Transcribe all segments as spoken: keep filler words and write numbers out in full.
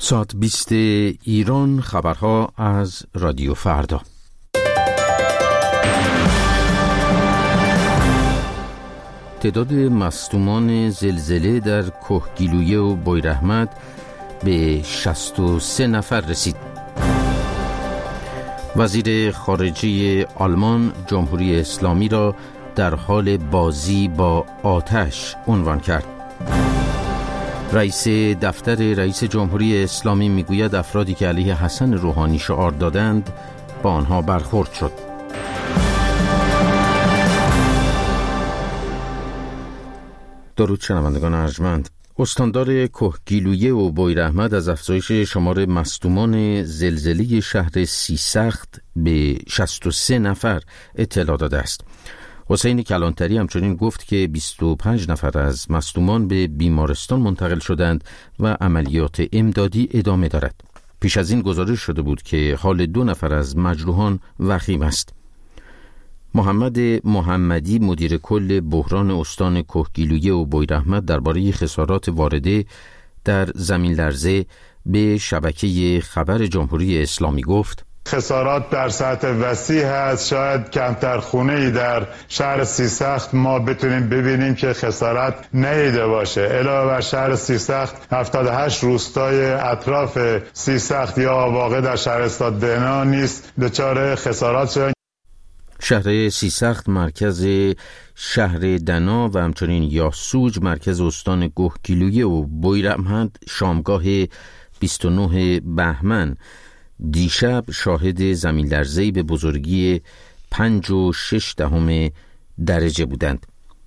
ساعت بیست ایران، خبرها از رادیو فردا. تعداد مصدومان زلزله در کهگیلویه و بویراحمد به شصت و سه نفر رسید. وزیر خارجه آلمان جمهوری اسلامی را در حال بازی با آتش عنوان کرد. رئیس دفتر رئیس جمهوری اسلامی میگوید افرادی که علیه حسن روحانی شعار دادند با آنها برخورد شد. درود شنوندگان ارجمند. استاندار کهگیلویه و بویراحمد از افزایش شمار مصدومان زلزله شهر سیسخت به شصت و سه نفر اطلاع داده است. حسین کلانتری همچنین گفت که بیست و پنج نفر از مصدومان به بیمارستان منتقل شدند و عملیات امدادی ادامه دارد. پیش از این گزارش شده بود که حال دو نفر از مجروحان وخیم است. محمد محمدی مدیر کل بحران استان کهگیلویه و بویراحمد درباره خسارات وارده در زمین لرزه به شبکه خبر جمهوری اسلامی گفت: خسارات در سطح وسیع هست. شاید کمتر خونه‌ای در شهر سیسخت ما بتونیم ببینیم که خسارت ندیده باشه. علاوه بر شهر سیسخت هفتاد و هشت روستای اطراف سیسخت یا واقع در شهرستان دهنا نیست دچار خسارات شدن. شهر سیسخت مرکز شهر دنا و همچنین یاسوج مرکز استان کهگیلویه و بویراحمد شامگاه بیست و نه بهمن دیشب شاهد زمین لرزه‌ای به بزرگی پنج و شش دهم درجه بودند.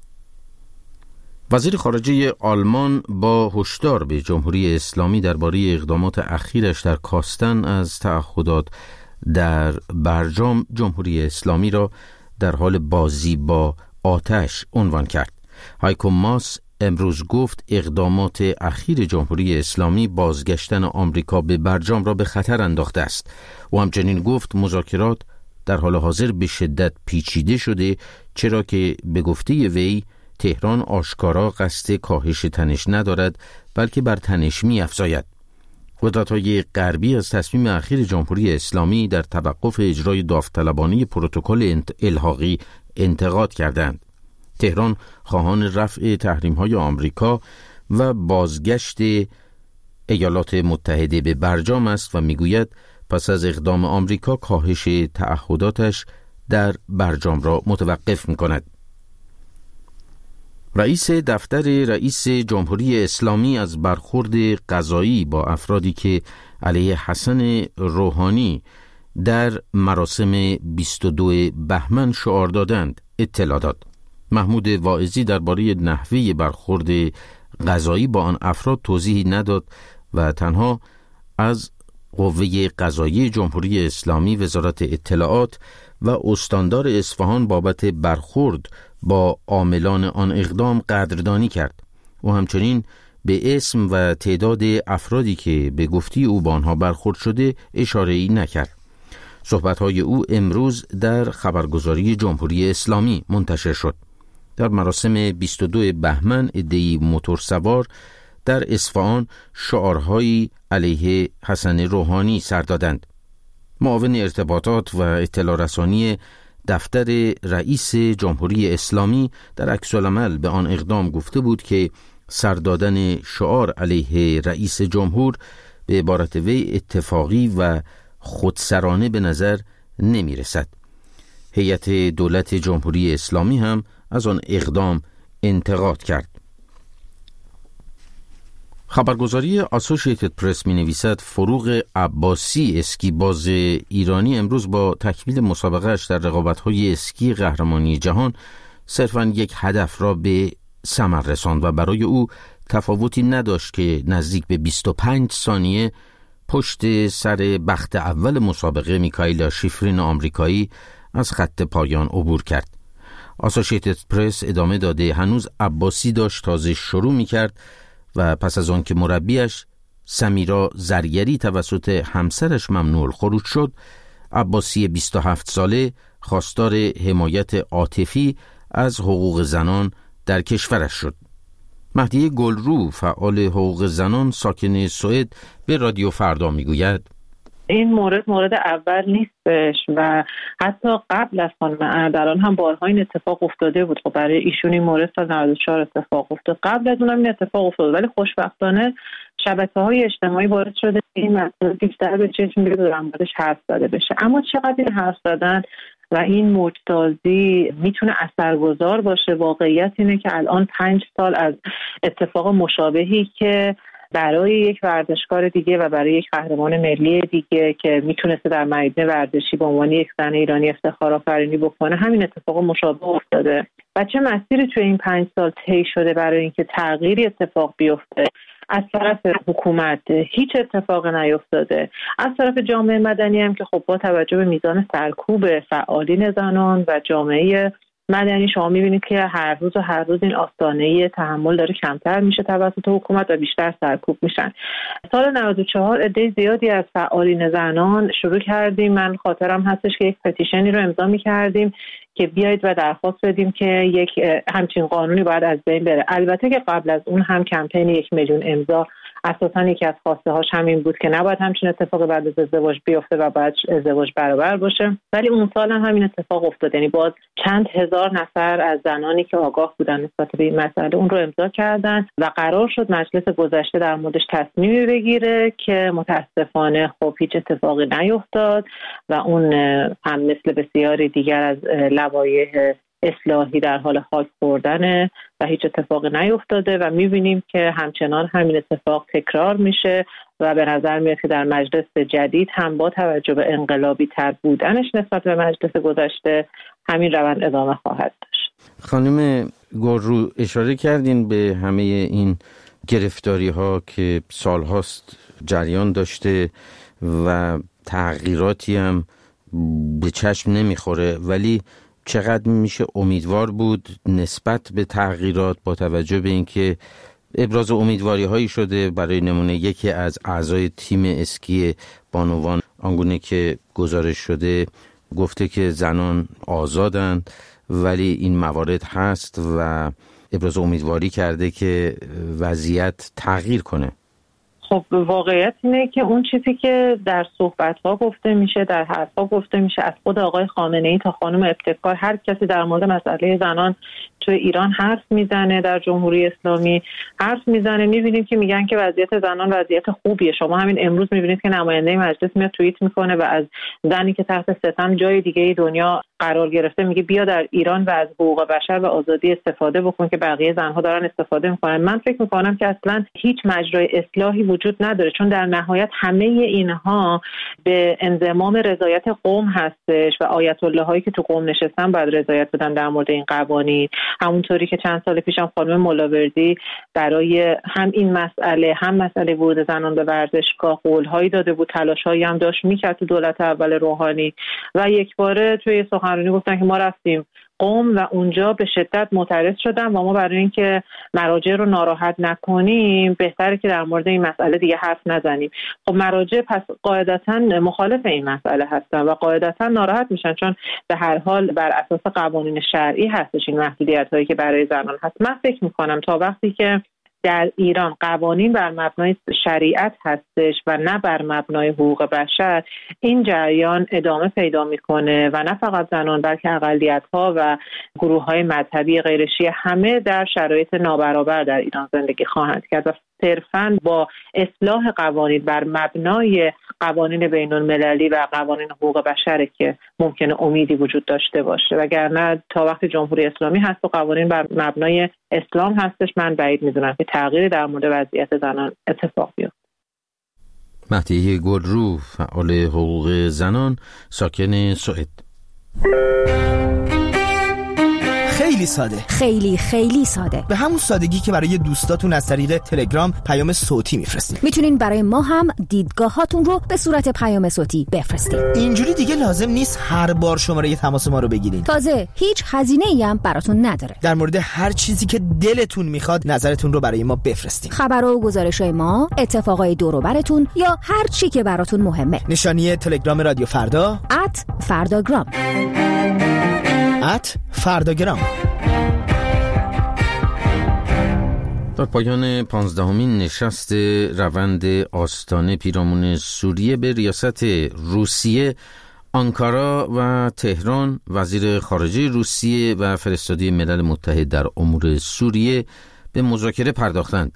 وزیر خارجه آلمان با هشدار به جمهوری اسلامی درباره اقدامات اخیرش در کاستن از تعهدات در برجام جمهوری اسلامی را در حال بازی با آتش عنوان کرد. هایکو ماس امروز گفت اقدامات اخیر جمهوری اسلامی بازگشتن آمریکا به برجام را به خطر انداخته است. و همچنین گفت مذاکرات در حال حاضر به شدت پیچیده شده، چرا که به گفته وی تهران آشکارا قصد کاهش تنش ندارد بلکه بر تنش می افزاید. قدرت‌های غربی از تصمیم اخیر جمهوری اسلامی در توقف اجرای داوطلبانه پروتکل الحاقی انتقاد کردند. تهران خواهان رفع تحریم‌های آمریکا و بازگشت ایالات متحده به برجام است و میگوید پس از اقدام آمریکا کاهش تعهداتش در برجام را متوقف می‌کند. رئیس دفتر رئیس جمهوری اسلامی از برخورد قضایی با افرادی که علیه حسن روحانی در مراسم بیست و دو بهمن شعار دادند اطلاع داد. محمود واعظی درباره نحوه برخورد قضایی با آن افراد توضیحی نداد و تنها از قوه قضاییه جمهوری اسلامی، وزارت اطلاعات و استاندار اصفهان بابت برخورد با عاملان آن اقدام قدردانی کرد و همچنین به اسم و تعداد افرادی که به گفته او با آنها برخورد شده اشاره‌ای نکرد. صحبت‌های او امروز در خبرگزاری جمهوری اسلامی منتشر شد. در مراسم بیست و دو بهمن عده‌ای موتورسوار در اصفهان شعارهایی علیه حسن روحانی سر دادند. معاون ارتباطات و اطلاع رسانی دفتر رئیس جمهوری اسلامی در عکس‌العمل به آن اقدام گفته بود که سر دادن شعار علیه رئیس جمهور به عبارت وی اتفاقی و خودسرانه به نظر نمی رسد. هیئت دولت جمهوری اسلامی هم از آن اقدام انتقاد کرد. خبرگزاری اسوسییتد پرس می نویسد فروغ عباسی اسکیباز ایرانی امروز با تکمیل مسابقهش در رقابت‌های اسکی قهرمانی جهان صرفاً یک هدف را به ثمر رساند و برای او تفاوتی نداشت که نزدیک به بیست و پنج ثانیه پشت سر بخت اول مسابقه میکائیلا شیفرین آمریکایی از خط پایان عبور کرد. اسوسییتد پرس ادامه داده هنوز عباسی داشت تازه شروع میکرد و پس از آن که مربیش سمیرا زرگری توسط همسرش ممنوع الخروج شد، عباسی بیست و هفت ساله خواستار حمایت عاطفی از حقوق زنان در کشورش شد. مهدیه گلرو فعال حقوق زنان ساکن سوئد به رادیو فردا میگوید این مورد مورد اول نیستش و حتی قبل از خانم اردلان هم بارها این اتفاق افتاده بود. خب برای ایشون این مورد سال نود و چهار اتفاق افتاد، قبل از اونم این اتفاق افتاد، ولی خوشبختانه شبکه‌های اجتماعی وارد شده این مسئله بیشتر به چشم بیاد و در موردش حرف زده بشه. اما چقدر این حرف زدن و این موج‌سازی میتونه اثرگذار باشه؟ واقعیت اینه که الان پنج سال از اتفاق مشابهی که برای یک ورزشکار دیگه و برای یک قهرمان ملی دیگه که میتونسته در میدان ورزشی به عنوان یک زن ایرانی افتخار آفرینی بکنه، همین اتفاق مشابه افتاده. و چه مسیری توی این پنج سال طی شده برای اینکه تغییری اتفاق بیفته؟ از طرف حکومت هیچ اتفاق نیفتاده، از طرف جامعه مدنی هم که خب با توجه به میزان سرکوب فعالین زنان و جامعه مدنی شما میبینید که هر روز و هر روز این آستانه تحمل داره کمتر میشه توسط حکومت و بیشتر سرکوب میشن. سال نود و چهار عده زیادی از فعالین زنان شروع کردیم، من خاطرم هستش که یک پتیشنی رو امضا میکردیم که بیایید و درخواست بدیم که یک همچین قانونی باید از بین بره. البته که قبل از اون هم کمپین یک میلیون امضا اساساً یکی از خواسته هاش همین بود که نباید همچین اتفاق بعد از ازدواج بیفته و باید ازدواج برابر باشه، ولی اون سال هم همین اتفاق افتاد. یعنی باز چند هزار نفر از زنانی که آگاه بودن نسبت به این مسئله اون رو امضا کردن و قرار شد مجلس گذشته در موردش تصمیمی بگیره که متاسفانه خب هیچ اتفاقی نیفتاد و اون هم مثل بسیاری دیگر از لوایح اصلاحی در حال خاک خوردنه و هیچ اتفاقی نیفتاده و میبینیم که همچنان همین اتفاق تکرار میشه و به نظر میاد که در مجلس جدید هم با توجه به انقلابی تر بودنش نسبت به مجلس گذشته همین روند ادامه خواهد داشت. خانم گلرو اشاره کردین به همه این گرفتاری ها که سالهاست جریان داشته و تغییراتی هم به چشم نمیخوره، ولی چقدر میشه امیدوار بود نسبت به تغییرات با توجه به اینکه ابراز امیدواری هایی شده؟ برای نمونه یکی از اعضای تیم اسکی بانوان آنگونه که گزارش شده گفته که زنان آزادند، ولی این موارد هست و ابراز امیدواری کرده که وضعیت تغییر کنه. خب واقعیت اینه که اون چیزی که در صحبت‌ها گفته میشه، در حرف‌ها گفته میشه، از خود آقای خامنه‌ای تا خانم ابتکار هر کسی در مورد مسئله زنان توی ایران حرف میزنه، در جمهوری اسلامی حرف میزنه، میبینیم که میگن که وضعیت زنان وضعیت خوبیه. شما همین امروز میبینید که نماینده مجلس میاد توییت میکنه و از زنی که تحت ستم جای دیگه دنیا قرار گرفته میگه بیا در ایران و از حقوق بشر و آزادی استفاده بکن که بقیه زنها دارن استفاده میکنن. من فکر میکنم که اصلا هیچ مجرای اصلاحی وجود نداره، چون در نهایت همه اینها به انضمام رضایت قوم هستش و آیت الله هایی که تو قوم نشستن باید رضایت بدن در مورد این قوانین. همونطوری که چند سال پیشم خانم ملاوردی برای هم این مسئله هم مسئله ورود زنان به ورزشگاه قول‌هایی داده بود، تلاش‌هایی هم داشت میکرد تو دولت اول روحانی و یک باره توی سخنرانی گفتن که ما رفتیم قم و اونجا به شدت معترض شدن و ما برای اینکه مراجع رو ناراحت نکنیم بهتره که در مورد این مسئله دیگه حرف نزنیم. خب مراجع پس قاعدتاً مخالف این مسئله هستن و قاعدتاً ناراحت میشن، چون به هر حال بر اساس قوانین شرعی هستش این محدودیت‌هایی که برای زنان هست. من فکر میکنم تا وقتی که در ایران قوانین بر مبنای شریعت هستش و نه بر مبنای حقوق بشر، این جریان ادامه پیدا میکنه و نه فقط زنان بلکه اقلیت‌ها و گروه‌های مذهبی غیر شیعه همه در شرایط نابرابر در ایران زندگی خواهند کرد و صرفاً با اصلاح قوانین بر مبنای قوانین بین‌المللی و قوانین حقوق بشره که ممکنه امیدی وجود داشته باشه، وگرنه تا وقتی جمهوری اسلامی هست و قوانین بر مبنای اسلام هستش من بعید میدونم که تغییری در مورد وضعیت زنان اتفاق بیفته. مهدیه گلرو فعال حقوق زنان ساکن سوئد. خیلی ساده، خیلی خیلی ساده، به همون سادگی که برای دوستاتون از طریق تلگرام پیام صوتی میفرستید. میتونین برای ما هم دیدگاهاتون رو به صورت پیام صوتی بفرستید. اینجوری دیگه لازم نیست هر بار شماره تماس ما رو بگیرین. تازه هیچ هزینه‌ای هم براتون نداره. در مورد هر چیزی که دلتون میخواد نظرتون رو برای ما بفرستید. خبر و گزارش‌های ما، اتفاقای دور و براتون یا هر چی که براتون مهمه. نشانی تلگرام رادیو فردا ات فرداگرام ات فرداگرام. در پایان پانزدهمین نشست روند آستانه پیرامون سوریه به ریاست روسیه، آنکارا و تهران وزیر خارجه روسیه و فرستاده ملل متحد در امور سوریه به مذاکره پرداختند.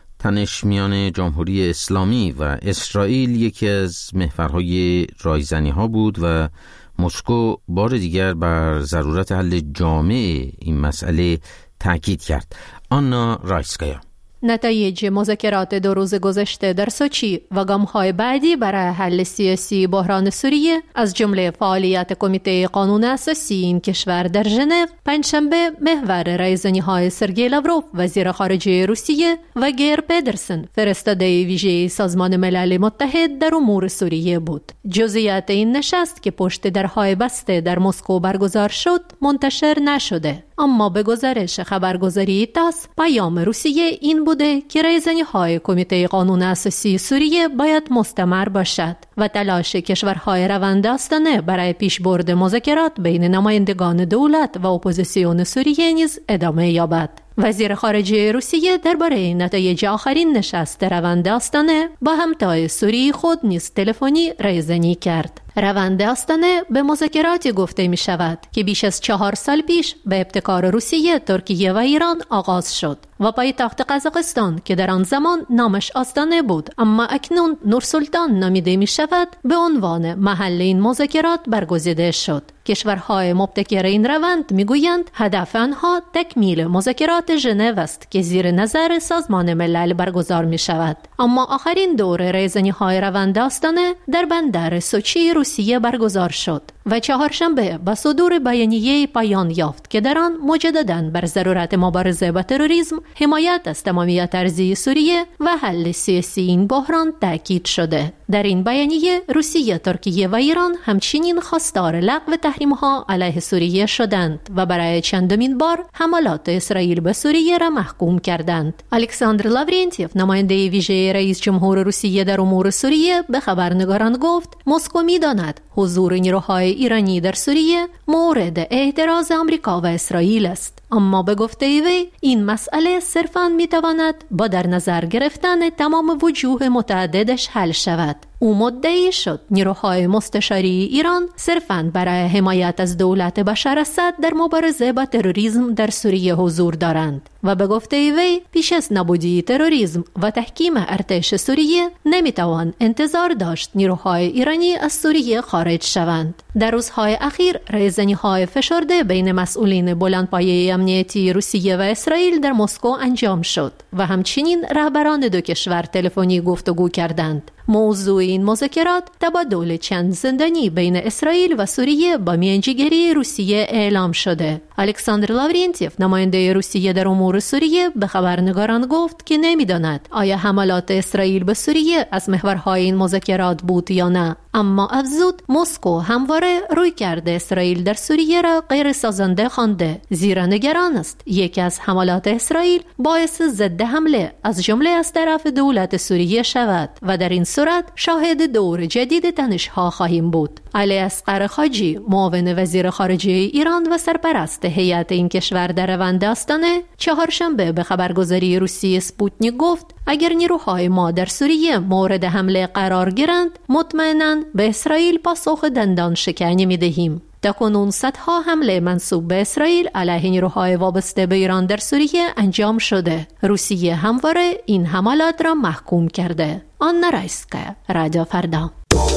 تنش میان جمهوری اسلامی و اسرائیل یکی از محورهای رایزنی‌ها بود و مسکو بار دیگر بر ضرورت حل جامع این مسئله تاکید کرد. آنا رایسکایا. نتایج مذاکرات دو روز گذشته در سوچی و گام‌های بعدی برای حل سیاسی بحران سوریه از جمله فعالیت کمیته قانون اساسی این کشور در ژنو پنجشنبه محور رایزنی‌های سرگئی لاوروف وزیر خارجه روسیه و گیر پدرسن فرستاده ویژه سازمان ملل متحد در امور سوریه بود. جزئیات این نشست که پشت درهای بسته در مسکو برگزار شد منتشر نشده، اما به گزارش خبرگزاری تاس پیام روسیه این بوده که رایزنی‌های کمیته قانون اساسی سوریه باید مستمر باشد و تلاش کشورهای روند آستانه برای پیشبرد مذاکرات بین نمایندگان دولت و اپوزیسیون سوریه نیز ادامه یابد. وزیر خارجه روسیه درباره نتایج آخرین نشست روند آستانه با همتای سوریه خود نیز تلفنی رایزنی کرد. روند آستانه به مذاکراتی گفته می شود که بیش از چهار سال پیش به ابتکار روسیه، ترکیه و ایران آغاز شد و پایتخت قزاقستان که در آن زمان نامش آستانه بود اما اکنون نورسلطان نامیده می شود به عنوان محل این مذاکرات برگزیده شد. کشورهای مبتکر این روند میگویند هدف آنها تکمیل مذاکرات ژنو است که زیر نظر سازمان ملل برگزار می شود. اما آخرین دور رایزنی‌های روند آستانه در بندر سوچی روسیه برگزار شد و چهارشنبه با صدور بیانیه پایان یافت که در آن مجدداً بر ضرورت مبارزه با تروریسم، حمایت از تمامیت ارضی سوریه و حل سیاسی این بحران تاکید شده. در این بیانیه روسیه، ترکیه و ایران همچنین خواستار لغو تحریم‌ها علیه سوریه شدند و برای چندمین بار حملات اسرائیل به سوریه را محکوم کردند. الکساندر لاورنتیف، نماینده ویژه رئیس جمهور روسیه در امور سوریه، به خبرنگاران گفت مسکو می‌داند حضور نیروهای ایرانی در سوریه مورد اعتراض آمریکا و اسرائیل است، اما به گفته وی این مسئله صرفاً می‌تواند با در نظر گرفتن تمام وجوه متعددش حل شود. او مدعی شد نیروهای مستشاری ایران صرفاً برای حمایت از دولت بشار اسد در مبارزه با تروریسم در سوریه حضور دارند و به گفته وی پیش از نابودی تروریسم و تحکیم ارتش سوریه نمیتوان انتظار داشت نیروهای ایرانی از سوریه خارج شوند. در روزهای اخیر رایزنی‌های فشرده بین مسئولین بلندپایه امنیتی روسیه و اسرائیل در مسکو انجام شد و همچنین رهبران دو کشور تلفنی گفتگو کردند. موضوع این مذاکرات تبادل چند زندانی بین اسرائیل و سوریه با میانجیگری روسیه اعلام شده. الکساندر لاورنتیف، نماینده روسیه در امور سوریه، به خبرنگاران گفت که نمیداند آیا حملات اسرائیل به سوریه از محورهای این مذاکرات بود یا نه، اما افزود مسکو همواره روی کرده اسرائیل در سوریه را غیر سازنده خوانده، زیرا نگران است یکی از حملات اسرائیل باعث ضد حمله از جمله از طرف دولت سوریه شود و در این صورت شاهد دور جدید تنش‌ها خواهیم بود. علی اصغر خاجی، معاون وزیر خارجه ایران و سرپرست هیئت این کشور در روند آستانه، چهارشنبه به خبرگزاری روسی اسپوتنیک گفت اگر نیروهای ما در سوریه مورد حمله قرار گیرند مطمئناً به اسرائیل پاسخ دندان شکنی می‌دهیم. تاکنون صدها حمله منسوب به اسرائیل علیه نیروهای وابسته به ایران در سوریه انجام شده. روسیه همواره این حملات را محکوم کرده. آنا رایسکا، رادیو فردا.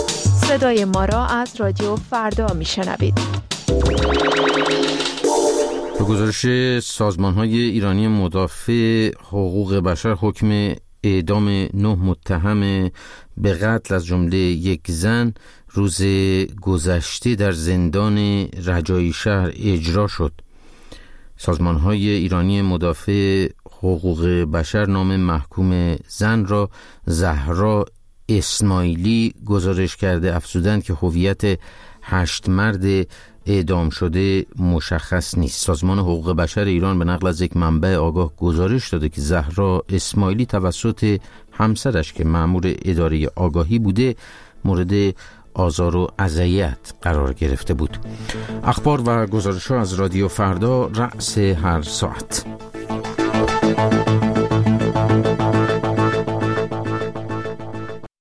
صدای ما را از رادیو فردا میشنوید. به گزارش سازمان‌های ایرانی مدافع حقوق بشر، حکم اعدام نه متهم به قتل از جمله یک زن روز گذشته در زندان رجایی شهر اجرا شد. سازمان‌های ایرانی مدافع حقوق بشر نام محکوم زن را زهرا اسماعیلی گزارش کرده افزودند که هویت هشت مرد اعدام شده مشخص نیست. سازمان حقوق بشر ایران به نقل از یک منبع آگاه گزارش داده که زهرا اسماعیلی توسط همسرش که مأمور اداره آگاهی بوده مورد آزار و اذیت قرار گرفته بود. اخبار و گزارش‌ها از رادیو فردا رأس هر ساعت.